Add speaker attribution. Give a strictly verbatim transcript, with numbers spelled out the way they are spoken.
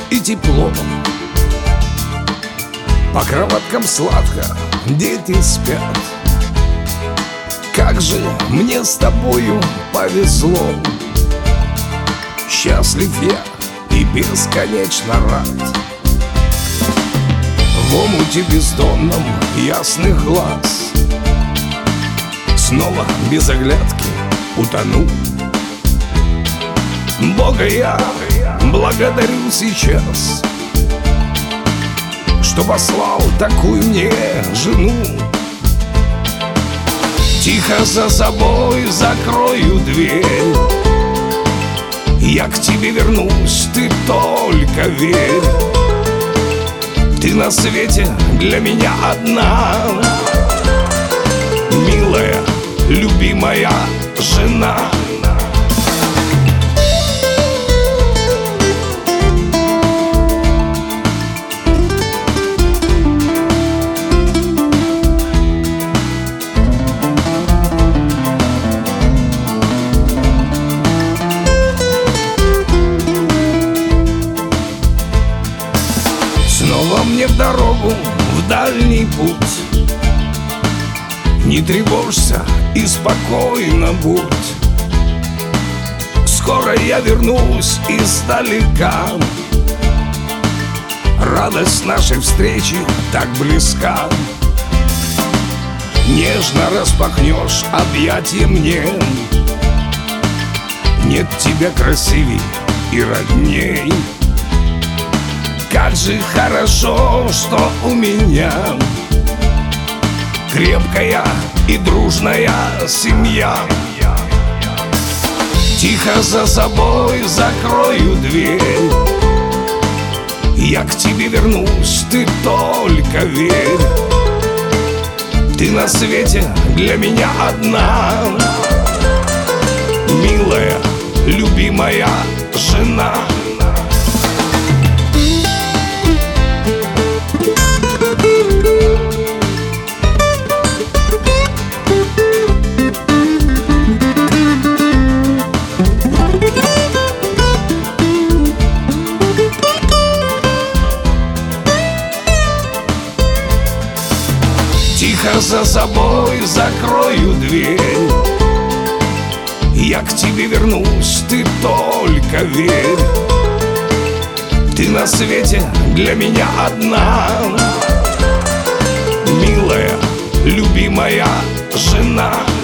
Speaker 1: и тепло. По кроваткам сладко дети спят. Как же мне с тобою повезло. Счастлив я и бесконечно рад. В омуте бездонном ясных глаз снова без оглядки утону. Бога я благодарю сейчас, что послал такую мне жену. Тихо за собой закрою дверь, я к тебе вернусь, ты только верь. Ты на свете для меня одна, милая, любимая жена. Снова мне в дорогу, в дальний путь. Не тревожься и спокойно будь. Скоро я вернусь издалека. Радость нашей встречи так близка. Нежно распахнешь объятия мне. Нет тебя красивей и родней. Как же хорошо, что у меня крепкая и дружная семья. Тихо за собой закрою дверь, я к тебе вернусь, ты только верь. Ты на свете для меня одна, милая, любимая жена. Тихо за собой закрою дверь, я к тебе вернусь, ты только верь. Ты на свете для меня одна, милая, любимая жена.